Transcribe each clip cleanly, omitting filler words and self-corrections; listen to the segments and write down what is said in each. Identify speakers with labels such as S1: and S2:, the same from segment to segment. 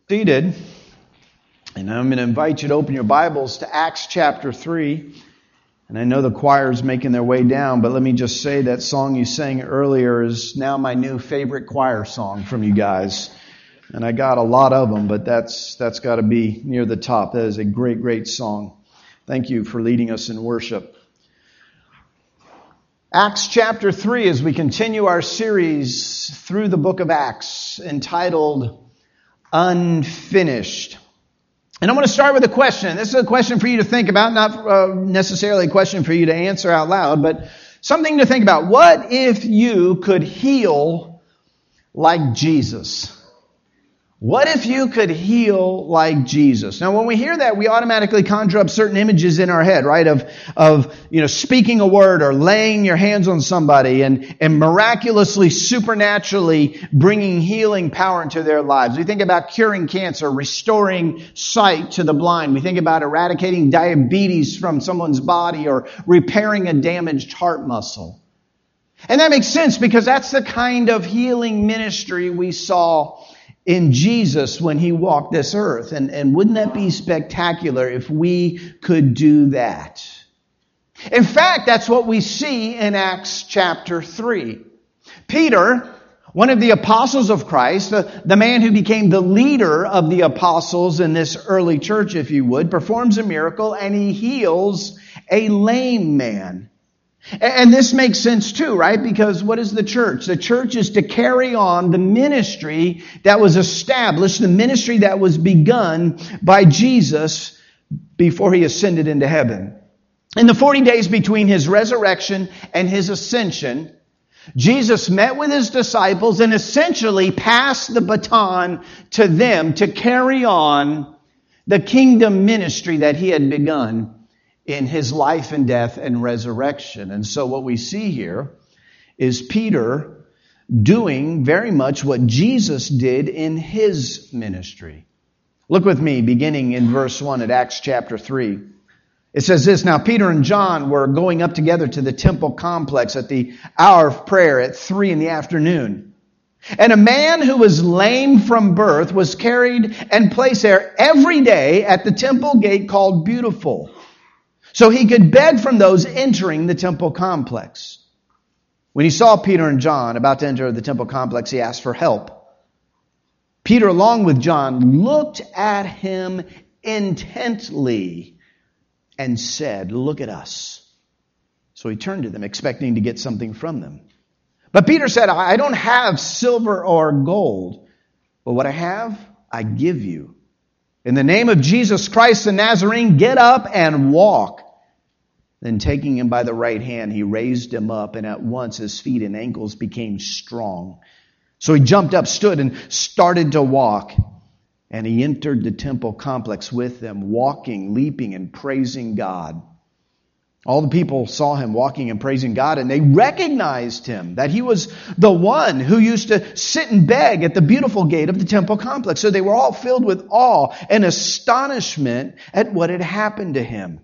S1: Seated, and I'm going to invite you to open your Bibles to Acts chapter 3. And I know the choir's making their way down, but let me just say that song you sang earlier is now my new favorite choir song from you guys. And I got a lot of them, but that's got to be near the top. That is a great, great song. Thank you for leading us in worship. Acts chapter 3, as we continue our series through the book of Acts, entitled Unfinished. And I'm going to start with a question. This is a question for you to think about, not necessarily a question for you to answer out loud, but something to think about. What if you could heal like Jesus? What if you could heal like Jesus? Now, when we hear that, we automatically conjure up certain images in our head, right? Of speaking a word or laying your hands on somebody and miraculously, supernaturally bringing healing power into their lives. We think about curing cancer, restoring sight to the blind. We think about eradicating diabetes from someone's body or repairing a damaged heart muscle. And that makes sense because that's the kind of healing ministry we saw in Jesus when he walked this earth. And wouldn't that be spectacular if we could do that? In fact, that's what we see in Acts chapter 3. Peter, one of the apostles of Christ, the man who became the leader of the apostles in this early church, if you would, performs a miracle and he heals a lame man. And this makes sense too, right? Because what is the church? The church is to carry on the ministry that was established, the ministry that was begun by Jesus before he ascended into heaven. In the 40 days between his resurrection and his ascension, Jesus met with his disciples and essentially passed the baton to them to carry on the kingdom ministry that he had begun in his life and death and resurrection. And so what we see here is Peter doing very much what Jesus did in his ministry. Look with me, beginning in verse 1 at Acts chapter 3. It says this, "Now Peter and John were going up together to the temple complex at the hour of prayer at 3 p.m. And a man who was lame from birth was carried and placed there every day at the temple gate called Beautiful, so he could beg from those entering the temple complex. When he saw Peter and John about to enter the temple complex, he asked for help. Peter, along with John, looked at him intently and said, 'Look at us.' So he turned to them, expecting to get something from them. But Peter said, 'I don't have silver or gold, but what I have, I give you. In the name of Jesus Christ the Nazarene, get up and walk.' Then taking him by the right hand, he raised him up, and at once his feet and ankles became strong. So he jumped up, stood, and started to walk. And he entered the temple complex with them, walking, leaping, and praising God. All the people saw him walking and praising God, and they recognized him, that he was the one who used to sit and beg at the Beautiful gate of the temple complex. So they were all filled with awe and astonishment at what had happened to him.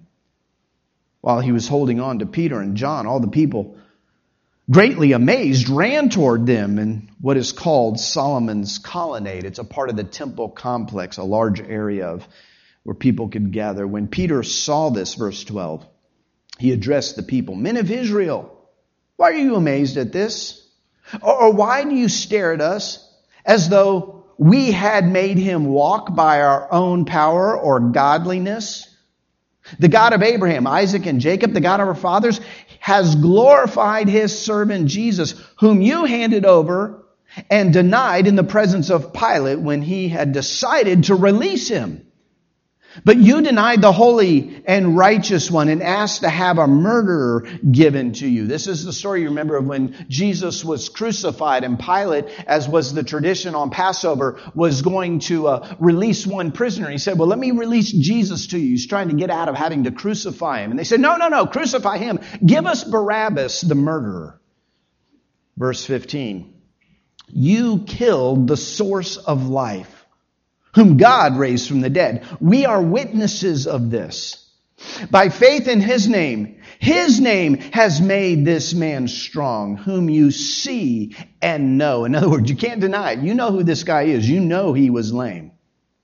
S1: While he was holding on to Peter and John, all the people, greatly amazed, ran toward them in what is called Solomon's Colonnade. It's a part of the temple complex, a large area where people could gather. When Peter saw this, verse 12, he addressed the people, 'Men of Israel, why are you amazed at this? Or why do you stare at us as though we had made him walk by our own power or godliness? The God of Abraham, Isaac, and Jacob, the God of our fathers, has glorified his servant Jesus, whom you handed over and denied in the presence of Pilate when he had decided to release him. But you denied the holy and righteous one and asked to have a murderer given to you." This is the story you remember of when Jesus was crucified and Pilate, as was the tradition on Passover, was going to release one prisoner. He said, "Well, let me release Jesus to you." He's trying to get out of having to crucify him. And they said, No, crucify him. Give us Barabbas, the murderer." Verse 15, "You killed the source of life, whom God raised from the dead. We are witnesses of this. By faith in his name has made this man strong, whom you see and know." In other words, you can't deny it. You know who this guy is. You know he was lame.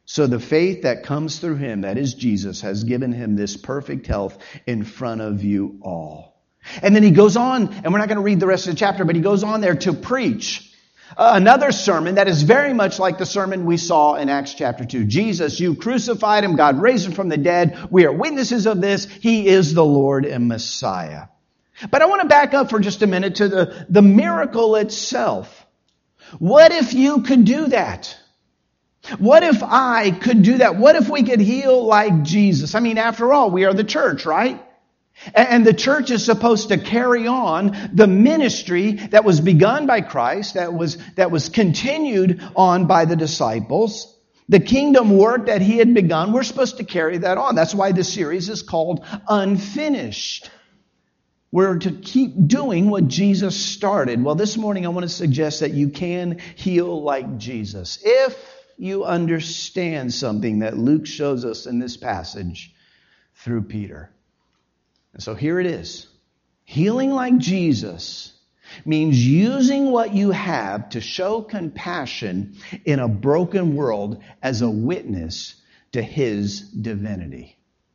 S1: So the faith that comes through him, that is Jesus, has given him this perfect health in front of you all. And then he goes on, and we're not going to read the rest of the chapter, but he goes on there to preach another sermon that is very much like the sermon we saw in Acts chapter 2. Jesus, you crucified him. God raised him from the dead. We are witnesses of this. He is the Lord and Messiah. But I want to back up for just a minute to the miracle itself. What if you could do that? What if I could do that? What if we could heal like Jesus? I mean, after all, we are the church, right? And the church is supposed to carry on the ministry that was begun by Christ, that was continued on by the disciples. The kingdom work that he had begun, we're supposed to carry that on. That's why this series is called Unfinished. We're to keep doing what Jesus started. Well, this morning I want to suggest that you can heal like Jesus. If you understand something that Luke shows us in this passage through Peter. And so here it is. Healing like Jesus means using what you have to show compassion in a broken world as a witness to his divinity.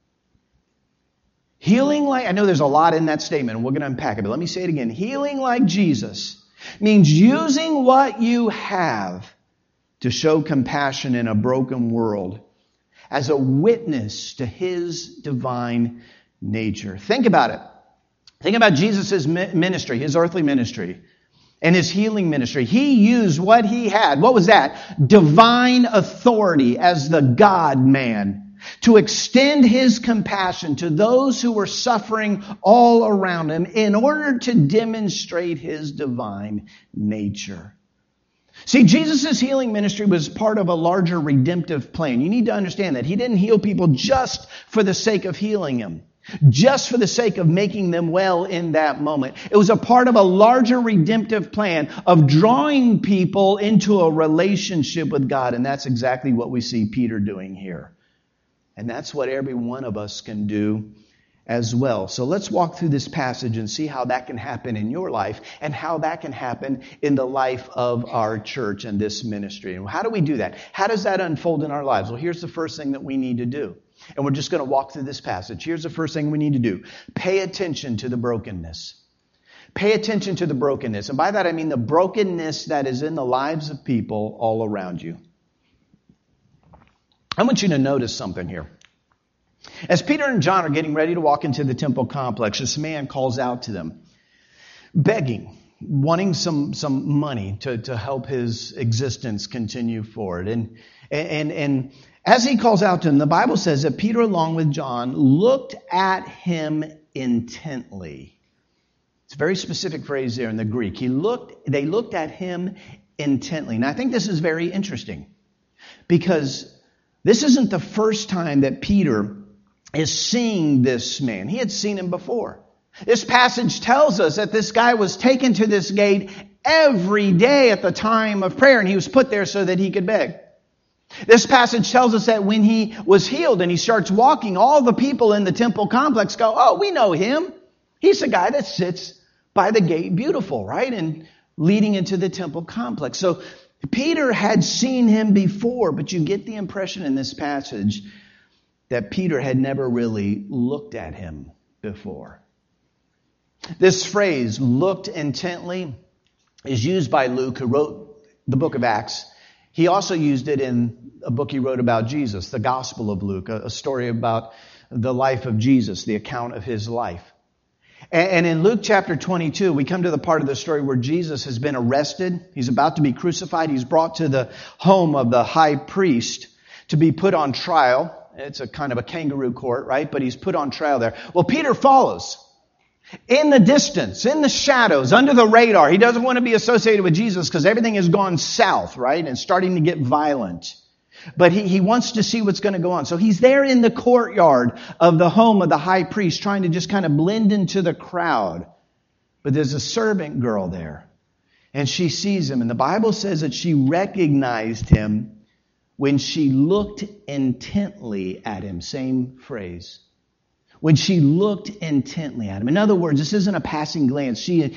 S1: Healing like, I know there's a lot in that statement, and we're going to unpack it, but let me say it again. Healing like Jesus means using what you have to show compassion in a broken world as a witness to his divine nature. Think about it. Think about Jesus' ministry, his earthly ministry, and his healing ministry. He used what he had. What was that? Divine authority as the God-man to extend his compassion to those who were suffering all around him in order to demonstrate his divine nature. See, Jesus' healing ministry was part of a larger redemptive plan. You need to understand that he didn't heal people just for the sake of healing them, just for the sake of making them well in that moment. It was a part of a larger redemptive plan of drawing people into a relationship with God. And that's exactly what we see Peter doing here. And that's what every one of us can do as well. So let's walk through this passage and see how that can happen in your life and how that can happen in the life of our church and this ministry. And how do we do that? How does that unfold in our lives? Well, here's the first thing that we need to do. And we're just going to walk through this passage. Here's the first thing we need to do. Pay attention to the brokenness. Pay attention to the brokenness. And by that I mean the brokenness that is in the lives of people all around you. I want you to notice something here. As Peter and John are getting ready to walk into the temple complex, this man calls out to them, begging, wanting some money to help his existence continue forward. And as he calls out to him, the Bible says that Peter, along with John, looked at him intently. It's a very specific phrase there in the Greek. They looked at him intently. And I think this is very interesting because this isn't the first time that Peter is seeing this man. He had seen him before. This passage tells us that this guy was taken to this gate every day at the time of prayer, and he was put there so that he could beg. This passage tells us that when he was healed and he starts walking, all the people in the temple complex go, oh, we know him. He's the guy that sits by the gate beautiful, right? And leading into the temple complex. So Peter had seen him before, but you get the impression in this passage that Peter had never really looked at him before. This phrase, looked intently, is used by Luke, who wrote the book of Acts. He also used it in a book he wrote about Jesus, the Gospel of Luke, a story about the life of Jesus, the account of his life. And in Luke chapter 22, we come to the part of the story where Jesus has been arrested. He's about to be crucified. He's brought to the home of the high priest to be put on trial. It's a kind of a kangaroo court, right? But he's put on trial there. Well, Peter follows in the distance, in the shadows, under the radar. He doesn't want to be associated with Jesus because everything has gone south, right? And starting to get violent. But he wants to see what's going to go on. So he's there in the courtyard of the home of the high priest, trying to just kind of blend into the crowd. But there's a servant girl there. And she sees him. And the Bible says that she recognized him when she looked intently at him. Same phrase. When she looked intently at him. In other words, this isn't a passing glance. She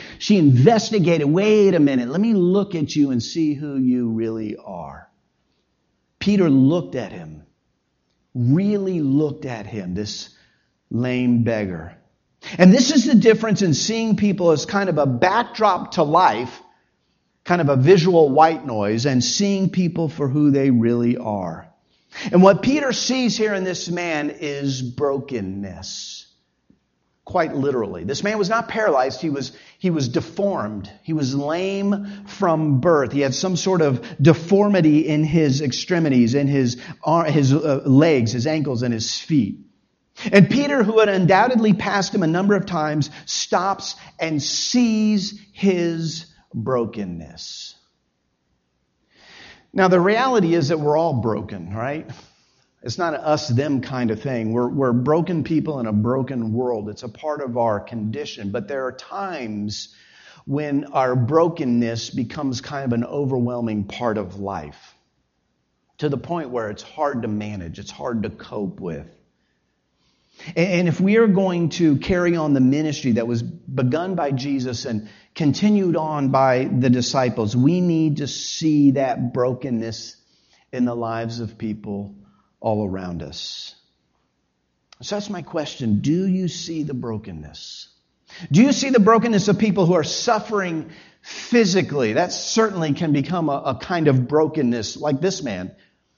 S1: investigated. Wait a minute. Let me look at you and see who you really are. Peter looked at him, really looked at him, this lame beggar. And this is the difference in seeing people as kind of a backdrop to life, kind of a visual white noise, and seeing people for who they really are. And what Peter sees here in this man is brokenness. Quite literally. This man was not paralyzed. He was deformed. He was lame from birth. He had some sort of deformity in his extremities, in his legs, his ankles, and his feet. And Peter, who had undoubtedly passed him a number of times, stops and sees his brokenness. Now, the reality is that we're all broken, right? It's not an us-them kind of thing. We're broken people in a broken world. It's a part of our condition. But there are times when our brokenness becomes kind of an overwhelming part of life, to the point where it's hard to manage. It's hard to cope with. And if we are going to carry on the ministry that was begun by Jesus and continued on by the disciples, we need to see that brokenness in the lives of people all around us. So that's my question. Do you see the brokenness? Do you see the brokenness of people who are suffering physically? That certainly can become a kind of brokenness like this man.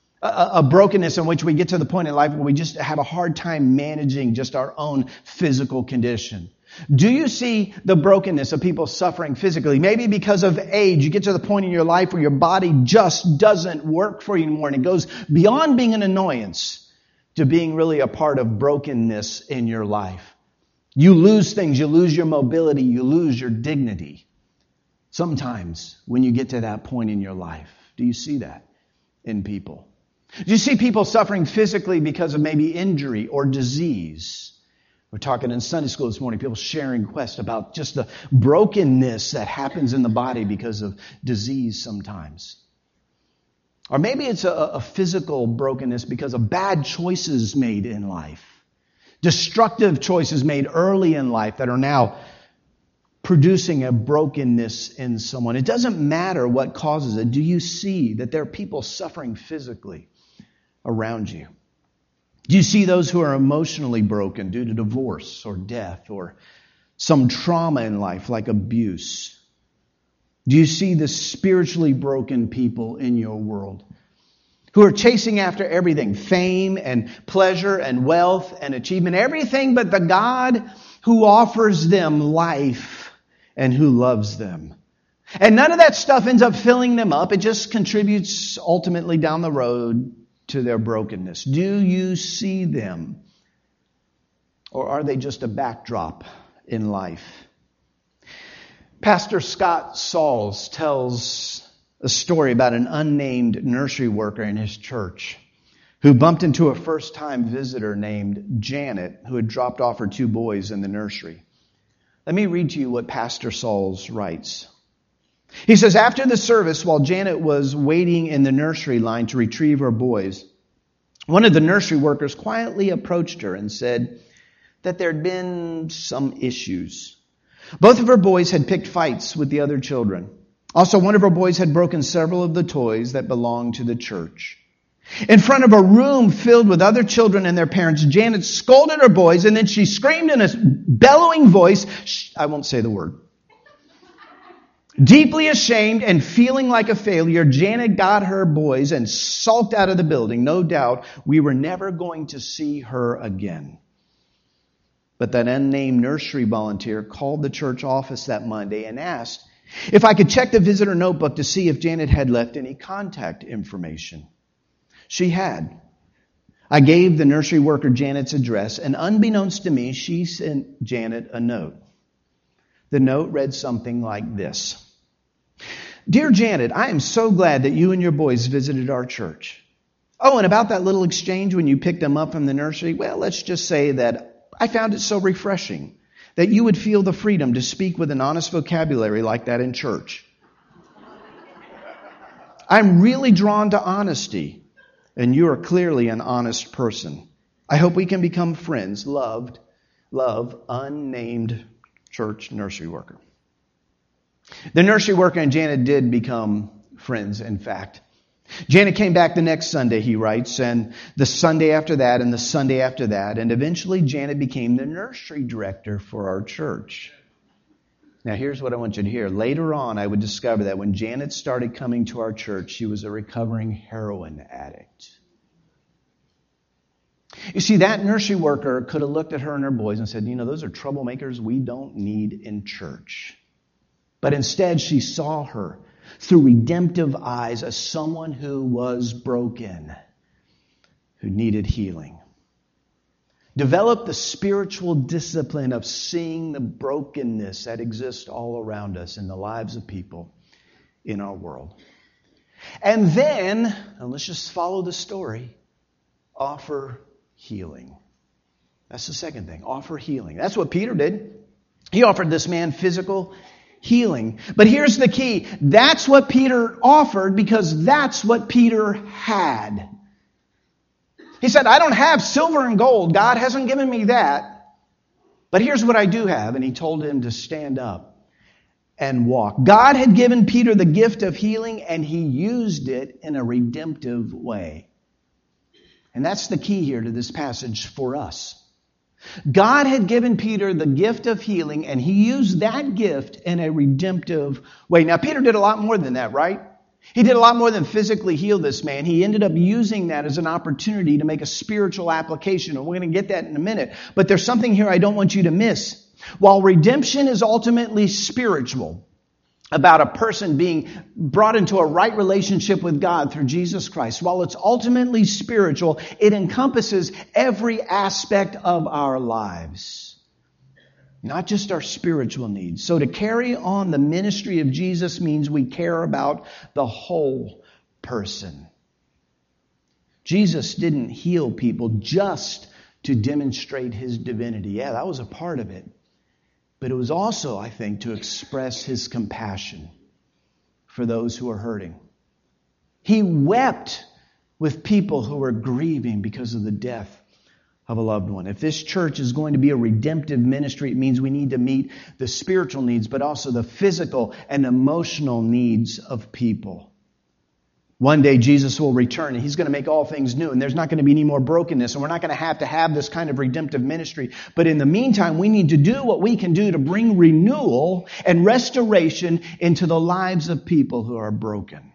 S1: A brokenness in which we get to the point in life where we just have a hard time managing just our own physical condition. Do you see the brokenness of people suffering physically? Maybe because of age, you get to the point in your life where your body just doesn't work for you anymore, and it goes beyond being an annoyance to being really a part of brokenness in your life. You lose things, you lose your mobility, you lose your dignity. Sometimes when you get to that point in your life, do you see that in people? Do you see people suffering physically because of maybe injury or disease? We're talking in Sunday school this morning, people sharing requests about just the brokenness that happens in the body because of disease sometimes. Or maybe it's a physical brokenness because of bad choices made in life. Destructive choices made early in life that are now producing a brokenness in someone. It doesn't matter what causes it. Do you see that there are people suffering physically around you? Do you see those who are emotionally broken due to divorce or death or some trauma in life like abuse? Do you see the spiritually broken people in your world who are chasing after everything, fame and pleasure and wealth and achievement, everything but the God who offers them life and who loves them? And none of that stuff ends up filling them up. It just contributes ultimately down the road to their brokenness. Do you see them? Or are they just a backdrop in life? Pastor Scott Sauls tells a story about an unnamed nursery worker in his church who bumped into a first-time visitor named Janet, who had dropped off her 2 boys in the nursery. Let me read to you what Pastor Sauls writes. He says, after the service, while Janet was waiting in the nursery line to retrieve her boys, one of the nursery workers quietly approached her and said that there had been some issues. Both of her boys had picked fights with the other children. Also, one of her boys had broken several of the toys that belonged to the church. In front of a room filled with other children and their parents, Janet scolded her boys, and then she screamed in a bellowing voice, I won't say the word. Deeply ashamed and feeling like a failure, Janet got her boys and sulked out of the building. No doubt we were never going to see her again. But that unnamed nursery volunteer called the church office that Monday and asked if I could check the visitor notebook to see if Janet had left any contact information. She had. I gave the nursery worker Janet's address, and unbeknownst to me, she sent Janet a note. The note read something like this. Dear Janet, I am so glad that you and your boys visited our church. Oh, and about that little exchange when you picked them up from the nursery, well, let's just say that I found it so refreshing that you would feel the freedom to speak with an honest vocabulary like that in church. I'm really drawn to honesty, and you are clearly an honest person. I hope we can become friends. Love, unnamed church nursery worker. The nursery worker and Janet did become friends, in fact. Janet came back the next Sunday, he writes, and the Sunday after that, and the Sunday after that, and eventually Janet became the nursery director for our church. Now here's what I want you to hear. Later on, I would discover that when Janet started coming to our church, she was a recovering heroin addict. You see, that nursery worker could have looked at her and her boys and said, those are troublemakers we don't need in church. But instead, she saw her through redemptive eyes as someone who was broken, who needed healing. Develop the spiritual discipline of seeing the brokenness that exists all around us in the lives of people in our world. And then, and let's just follow the story, offer healing. That's the second thing. Offer healing. That's what Peter did. He offered this man physical healing. But here's the key. That's what Peter offered because that's what Peter had. He said, I don't have silver and gold. God hasn't given me that. But here's what I do have. And he told him to stand up and walk. God had given Peter the gift of healing, and he used it in a redemptive way. And that's the key here to this passage for us. God had given Peter the gift of healing, and he used that gift in a redemptive way. Now, Peter did a lot more than that, right? He did a lot more than physically heal this man. He ended up using that as an opportunity to make a spiritual application, and we're going to get that in a minute. But there's something here I don't want you to miss. While redemption is ultimately spiritual, about a person being brought into a right relationship with God through Jesus Christ. While it's ultimately spiritual, it encompasses every aspect of our lives, not just our spiritual needs. So to carry on the ministry of Jesus means we care about the whole person. Jesus didn't heal people just to demonstrate his divinity. Yeah, that was a part of it. But it was also, I think, to express his compassion for those who are hurting. He wept with people who were grieving because of the death of a loved one. If this church is going to be a redemptive ministry, it means we need to meet the spiritual needs, but also the physical and emotional needs of people. One day Jesus will return and he's going to make all things new, and there's not going to be any more brokenness, and we're not going to have this kind of redemptive ministry. But in the meantime, we need to do what we can do to bring renewal and restoration into the lives of people who are broken.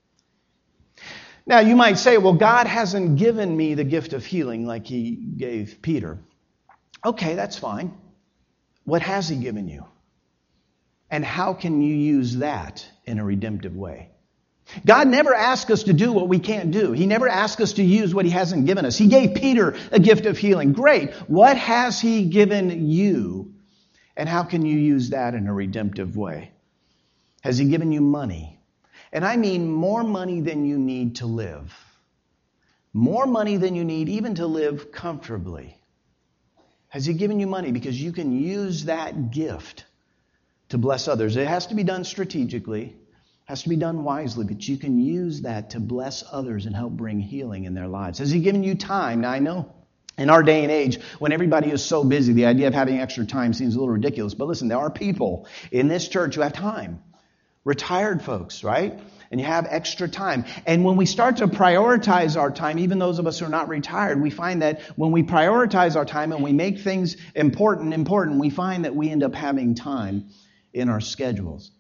S1: Now, you might say, well, God hasn't given me the gift of healing like he gave Peter. Okay, that's fine. What has he given you? And how can you use that in a redemptive way? God never asks us to do what we can't do. He never asks us to use what he hasn't given us. He gave Peter a gift of healing. Great. What has he given you? And how can you use that in a redemptive way? Has he given you money? And I mean more money than you need to live. More money than you need even to live comfortably. Has he given you money? Because you can use that gift to bless others. It has to be done strategically. Has to be done wisely, but you can use that to bless others and help bring healing in their lives. Has he given you time? Now, I know in our day and age, when everybody is so busy, the idea of having extra time seems a little ridiculous. But listen, there are people in this church who have time. Retired folks, right? And you have extra time. And when we start to prioritize our time, even those of us who are not retired, we find that when we prioritize our time and we make things important, we find that we end up having time in our schedules.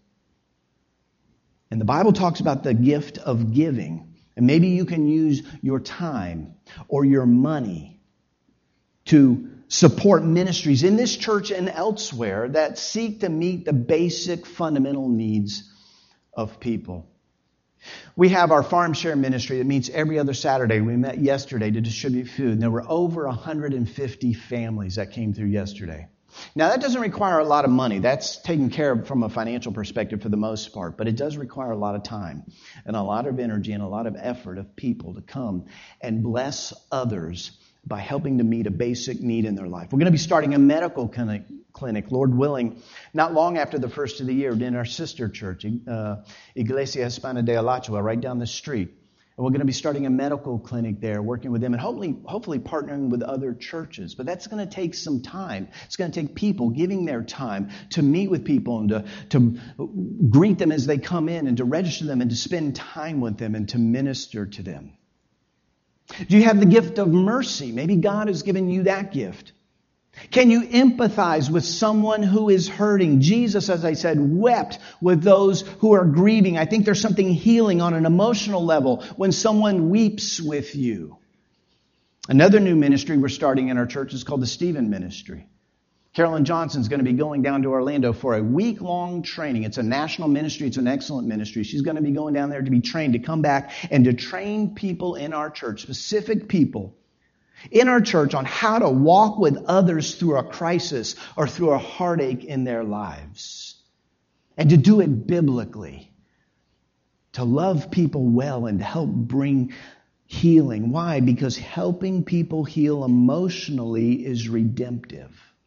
S1: And the Bible talks about the gift of giving. And maybe you can use your time or your money to support ministries in this church and elsewhere that seek to meet the basic fundamental needs of people. We have our farm share ministry that meets every other Saturday. We met yesterday to distribute food. And there were over 150 families that came through yesterday. Now, that doesn't require a lot of money. That's taken care of from a financial perspective for the most part. But it does require a lot of time and a lot of energy and a lot of effort of people to come and bless others by helping to meet a basic need in their life. We're going to be starting a medical clinic, Lord willing, not long after the first of the year in our sister church, Iglesia Hispana de Alachua, right down the street. And we're going to be starting a medical clinic there, working with them, and hopefully partnering with other churches. But that's going to take some time. It's going to take people giving their time to meet with people and to greet them as they come in and to register them and to spend time with them and to minister to them. Do you have the gift of mercy? Maybe God has given you that gift. Can you empathize with someone who is hurting? Jesus, as I said, wept with those who are grieving. I think there's something healing on an emotional level when someone weeps with you. Another new ministry we're starting in our church is called the Stephen Ministry. Carolyn Johnson's going to be going down to Orlando for a week-long training. It's a national ministry. It's an excellent ministry. She's going to be going down there to be trained, to come back and to train people in our church, specific people in our church, on how to walk with others through a crisis or through a heartache in their lives. And to do it biblically. To love people well and to help bring healing. Why? Because helping people heal emotionally is redemptive.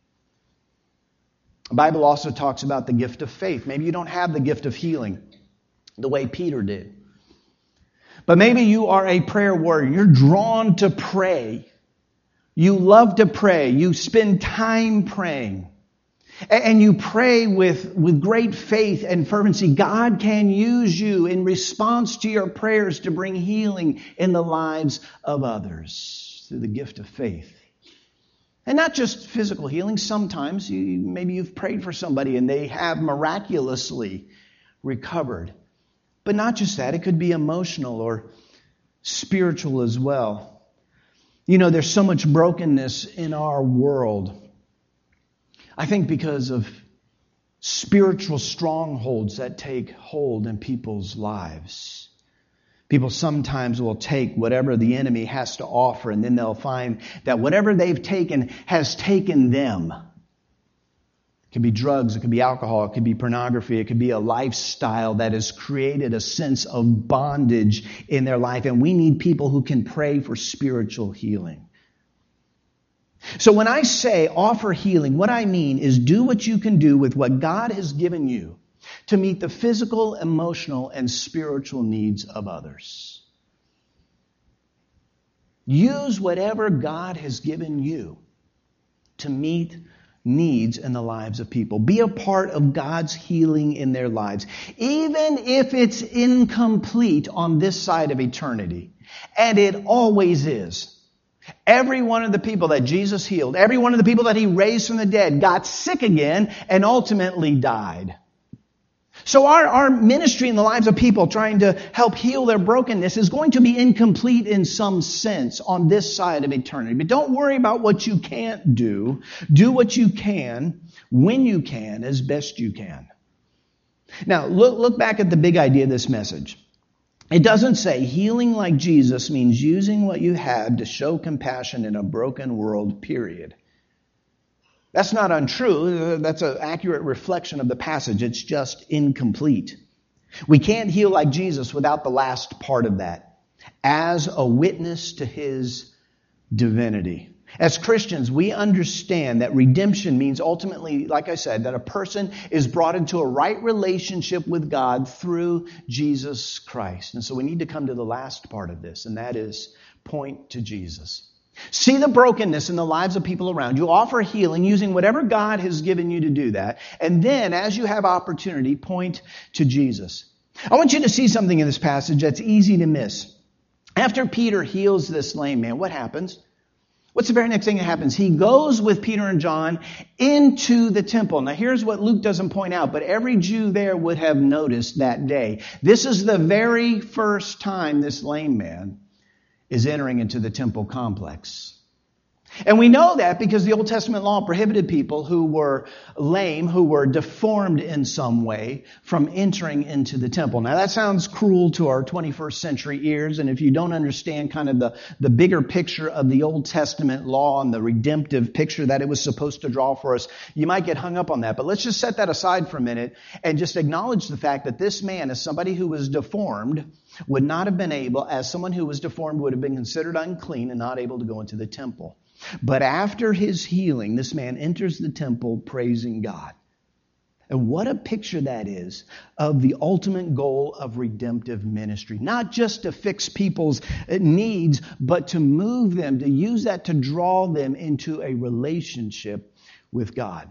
S1: The Bible also talks about the gift of faith. Maybe you don't have the gift of healing the way Peter did. But maybe you are a prayer warrior. You're drawn to pray. You love to pray. You spend time praying. And you pray with great faith and fervency. God can use you in response to your prayers to bring healing in the lives of others through the gift of faith. And not just physical healing. Sometimes maybe you've prayed for somebody and they have miraculously recovered. But not just that. It could be emotional or spiritual as well. You know, there's so much brokenness in our world. I think because of spiritual strongholds that take hold in people's lives. People sometimes will take whatever the enemy has to offer, and then they'll find that whatever they've taken has taken them. It could be drugs, it could be alcohol, it could be pornography, it could be a lifestyle that has created a sense of bondage in their life. And we need people who can pray for spiritual healing. So when I say offer healing, what I mean is do what you can do with what God has given you to meet the physical, emotional, and spiritual needs of others. Use whatever God has given you to meet needs in the lives of people. Be a part of God's healing in their lives. Even if it's incomplete on this side of eternity. And it always is. Every one of the people that Jesus healed, every one of the people that He raised from the dead got sick again and ultimately died. So our ministry in the lives of people trying to help heal their brokenness is going to be incomplete in some sense on this side of eternity. But don't worry about what you can't do. Do what you can, when you can, as best you can. Now, look back at the big idea of this message. It doesn't say healing like Jesus means using what you have to show compassion in a broken world, period. That's not untrue. That's an accurate reflection of the passage. It's just incomplete. We can't heal like Jesus without the last part of that. As a witness to His divinity. As Christians, we understand that redemption means ultimately, like I said, that a person is brought into a right relationship with God through Jesus Christ. And so we need to come to the last part of this, and that is point to Jesus. See the brokenness in the lives of people around you. Offer healing using whatever God has given you to do that. And then, as you have opportunity, point to Jesus. I want you to see something in this passage that's easy to miss. After Peter heals this lame man, what happens? What's the very next thing that happens? He goes with Peter and John into the temple. Now, here's what Luke doesn't point out, but every Jew there would have noticed that day. This is the very first time this lame man is entering into the temple complex. And we know that because the Old Testament law prohibited people who were lame, who were deformed in some way, from entering into the temple. Now that sounds cruel to our 21st century ears, and if you don't understand kind of the bigger picture of the Old Testament law and the redemptive picture that it was supposed to draw for us, you might get hung up on that. But let's just set that aside for a minute and just acknowledge the fact that this man, as somebody who was deformed, would not have been able, as someone who was deformed would have been considered unclean and not able to go into the temple. But after his healing, this man enters the temple praising God. And what a picture that is of the ultimate goal of redemptive ministry. Not just to fix people's needs, but to move them, to use that to draw them into a relationship with God.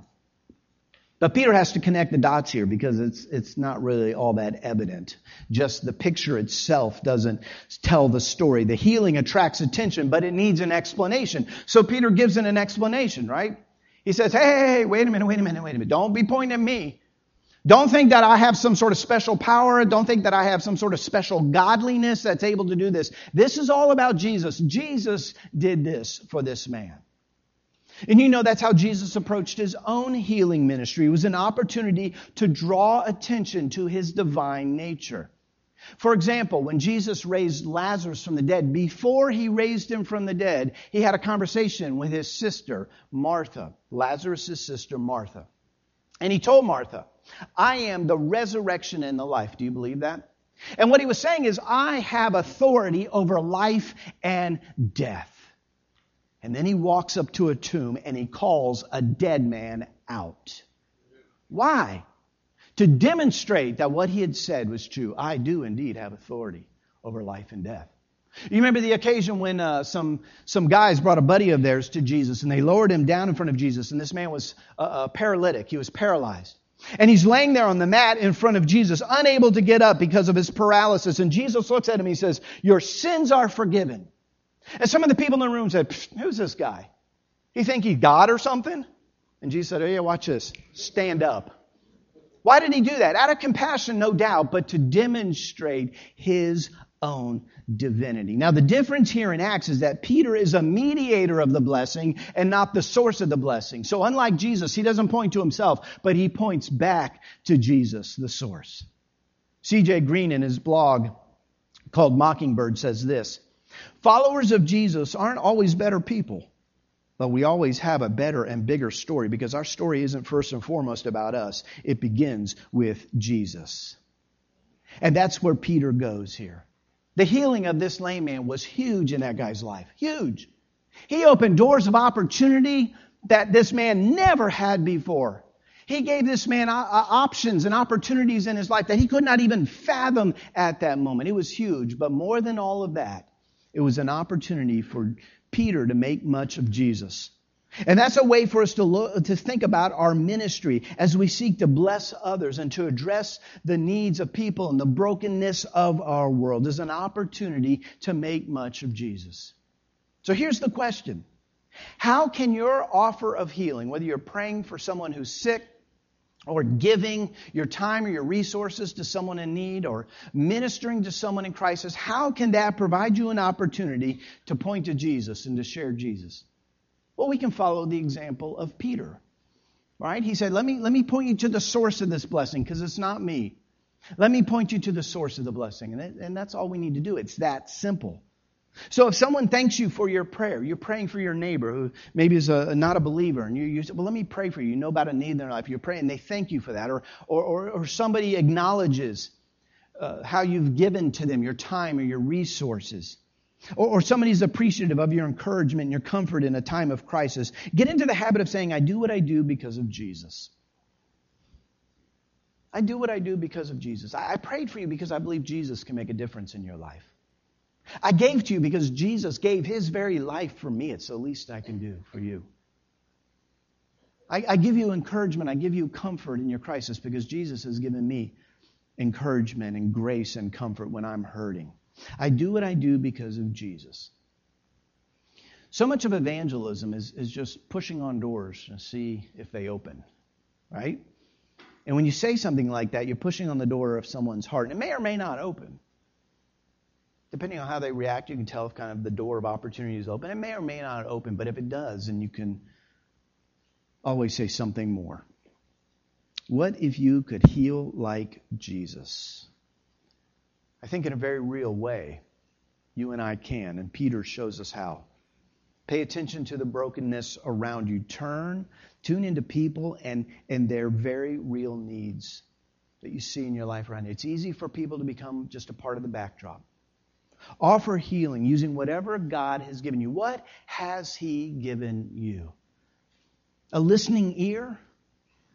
S1: But Peter has to connect the dots here because it's not really all that evident. Just the picture itself doesn't tell the story. The healing attracts attention, but it needs an explanation. So Peter gives it an explanation, right? He says, hey, wait a minute. Don't be pointing at me. Don't think that I have some sort of special power. Don't think that I have some sort of special godliness that's able to do this. This is all about Jesus. Jesus did this for this man. And you know that's how Jesus approached his own healing ministry. It was an opportunity to draw attention to his divine nature. For example, when Jesus raised Lazarus from the dead, before he raised him from the dead, he had a conversation with his sister, Martha, Lazarus' sister, Martha. And he told Martha, I am the resurrection and the life. Do you believe that? And what he was saying is, I have authority over life and death. And then he walks up to a tomb and he calls a dead man out. Why? To demonstrate that what he had said was true. I do indeed have authority over life and death. You remember the occasion when some guys brought a buddy of theirs to Jesus and they lowered him down in front of Jesus, and this man was paralytic. He was paralyzed. And he's laying there on the mat in front of Jesus, unable to get up because of his paralysis. And Jesus looks at him and he says, your sins are forgiven. And some of the people in the room said, who's this guy? You think he's God or something? And Jesus said, oh yeah, watch this. Stand up. Why did he do that? Out of compassion, no doubt, but to demonstrate his own divinity. Now, the difference here in Acts is that Peter is a mediator of the blessing and not the source of the blessing. So unlike Jesus, he doesn't point to himself, but he points back to Jesus, the source. C.J. Green in his blog called Mockingbird says this, followers of Jesus aren't always better people, but we always have a better and bigger story because our story isn't first and foremost about us. It begins with Jesus. And that's where Peter goes here. The healing of this lame man was huge in that guy's life. Huge. He opened doors of opportunity that this man never had before. He gave this man options and opportunities in his life that he could not even fathom at that moment. It was huge. But more than all of that, it was an opportunity for Peter to make much of Jesus. And that's a way for us to think about our ministry as we seek to bless others and to address the needs of people and the brokenness of our world. There's an opportunity to make much of Jesus. So here's the question. How can your offer of healing, whether you're praying for someone who's sick, or giving your time or your resources to someone in need, or ministering to someone in crisis, how can that provide you an opportunity to point to Jesus and to share Jesus? Well, we can follow the example of Peter, right? He said, let me point you to the source of this blessing, because it's not me. Let me point you to the source of the blessing. And that's all we need to do. It's that simple. So if someone thanks you for your prayer, you're praying for your neighbor who maybe is not a believer, and you say, well, let me pray for you. You know about a need in their life. You're praying, they thank you for that. Or somebody acknowledges how you've given to them your time or your resources. Or somebody's appreciative of your encouragement and your comfort in a time of crisis. Get into the habit of saying, I do what I do because of Jesus. I do what I do because of Jesus. I prayed for you because I believe Jesus can make a difference in your life. I gave to you because Jesus gave his very life for me. It's the least I can do for you. I give you encouragement. I give you comfort in your crisis because Jesus has given me encouragement and grace and comfort when I'm hurting. I do what I do because of Jesus. So much of evangelism is just pushing on doors to see if they open, right? And when you say something like that, you're pushing on the door of someone's heart. And it may or may not open. Depending on how they react, you can tell if kind of the door of opportunity is open. It may or may not open, but if it does, then you can always say something more. What if you could heal like Jesus? I think in a very real way, you and I can, and Peter shows us how. Pay attention to the brokenness around you. Tune into people and their very real needs that you see in your life around you. It's easy for people to become just a part of the backdrop. Offer healing using whatever God has given you. What has he given you? A listening ear?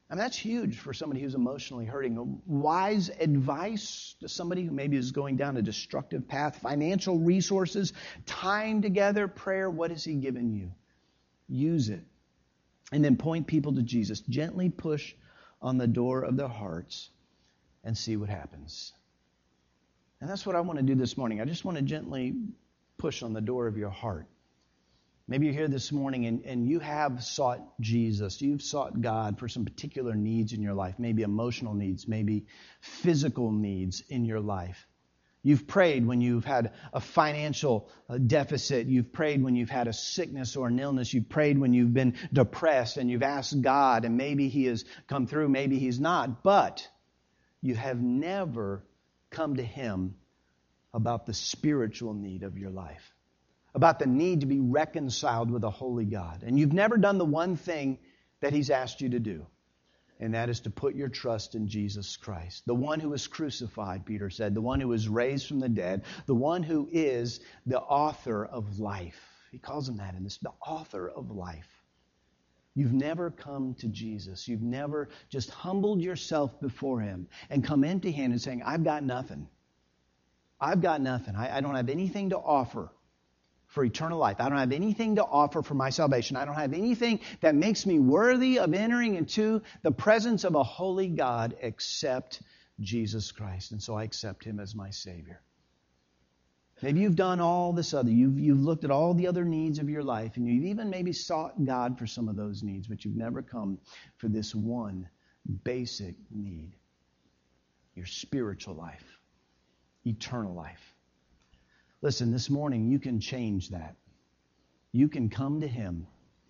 S1: I mean, that's huge for somebody who's emotionally hurting. Wise advice to somebody who maybe is going down a destructive path. Financial resources, time together, prayer. What has He given you? Use it. And then point people to Jesus. Gently push on the door of their hearts and see what happens. And that's what I want to do this morning. I just want to gently push on the door of your heart. Maybe you're here this morning and you have sought Jesus. You've sought God for some particular needs in your life, maybe emotional needs, maybe physical needs in your life. You've prayed when you've had a financial deficit. You've prayed when you've had a sickness or an illness. You've prayed when you've been depressed and you've asked God, and maybe He has come through, maybe He's not. But you have never come to Him about the spiritual need of your life, about the need to be reconciled with a holy God. And you've never done the one thing that He's asked you to do, and that is to put your trust in Jesus Christ, the one who was crucified, Peter said, the one who was raised from the dead, the one who is the author of life. He calls Him that in this, the author of life. You've never come to Jesus. You've never just humbled yourself before Him and come empty-handed saying, I've got nothing. I've got nothing. I don't have anything to offer for eternal life. I don't have anything to offer for my salvation. I don't have anything that makes me worthy of entering into the presence of a holy God except Jesus Christ. And so I accept Him as my Savior. Maybe you've done all this other. You've looked at all the other needs of your life, and you've even maybe sought God for some of those needs, but you've never come for this one basic need, your spiritual life, eternal life. Listen, this morning you can change that. You can come to Him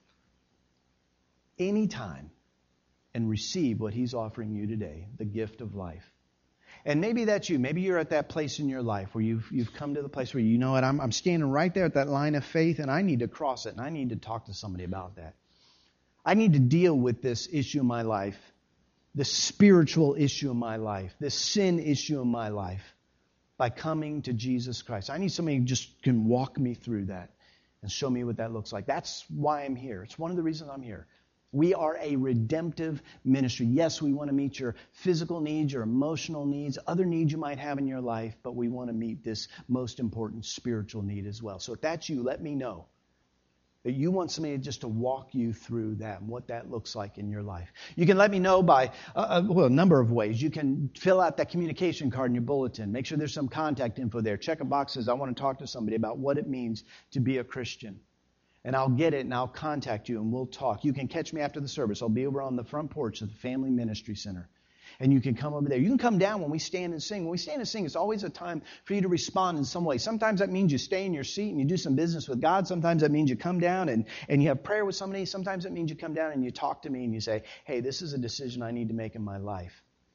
S1: anytime and receive what He's offering you today, the gift of life. And maybe that's you. Maybe you're at that place in your life where you've come to the place where you know what, I'm standing right there at that line of faith, and I need to cross it, and I need to talk to somebody about that. I need to deal with this issue in my life, this spiritual issue in my life, this sin issue in my life, by coming to Jesus Christ. I need somebody who just can walk me through that and show me what that looks like. That's why I'm here. It's one of the reasons I'm here. We are a redemptive ministry. Yes, we want to meet your physical needs, your emotional needs, other needs you might have in your life, but we want to meet this most important spiritual need as well. So if that's you, let me know that you want somebody just to walk you through that and what that looks like in your life. You can let me know by a number of ways. You can fill out that communication card in your bulletin. Make sure there's some contact info there. Check a box that says, I want to talk to somebody about what it means to be a Christian. And I'll get it and I'll contact you and we'll talk. You can catch me after the service. I'll be over on the front porch of the Family Ministry Center. And you can come over there. You can come down when we stand and sing. When we stand and sing, it's always a time for you to respond in some way. Sometimes that means you stay in your seat and you do some business with God. Sometimes that means you come down and you have prayer with somebody. Sometimes it means you come down and you talk to me and you say, hey, this is a decision I need to make in my life.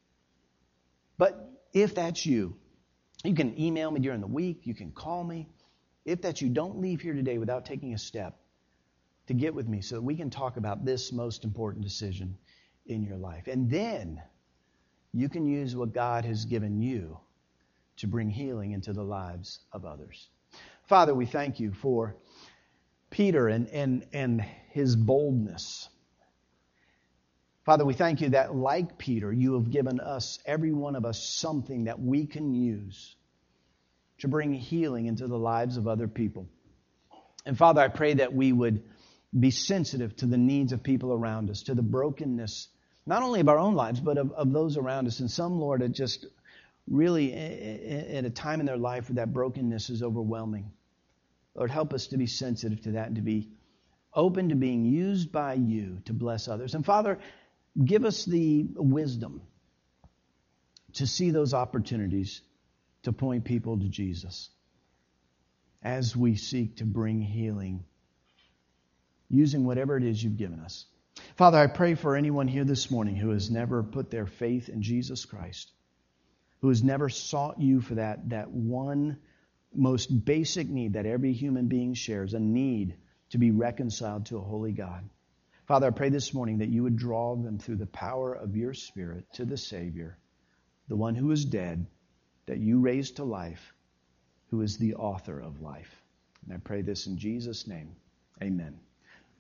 S1: But if that's you, you can email me during the week. You can call me. If that's you, don't leave here today without taking a step to get with me so that we can talk about this most important decision in your life. And then you can use what God has given you to bring healing into the lives of others. Father, we thank you for Peter and his boldness. Father, we thank you that like Peter, you have given us, every one of us, something that we can use to bring healing into the lives of other people. And Father, I pray that we would be sensitive to the needs of people around us, to the brokenness, not only of our own lives, but of those around us. And some, Lord, are just really at a time in their life where that brokenness is overwhelming. Lord, help us to be sensitive to that and to be open to being used by you to bless others. And Father, give us the wisdom to see those opportunities to point people to Jesus as we seek to bring healing using whatever it is you've given us. Father, I pray for anyone here this morning who has never put their faith in Jesus Christ, who has never sought you for that one most basic need that every human being shares, a need to be reconciled to a holy God. Father, I pray this morning that you would draw them through the power of your Spirit to the Savior, the one who is dead, that you raised to life, who is the author of life. And I pray this in Jesus' name. Amen.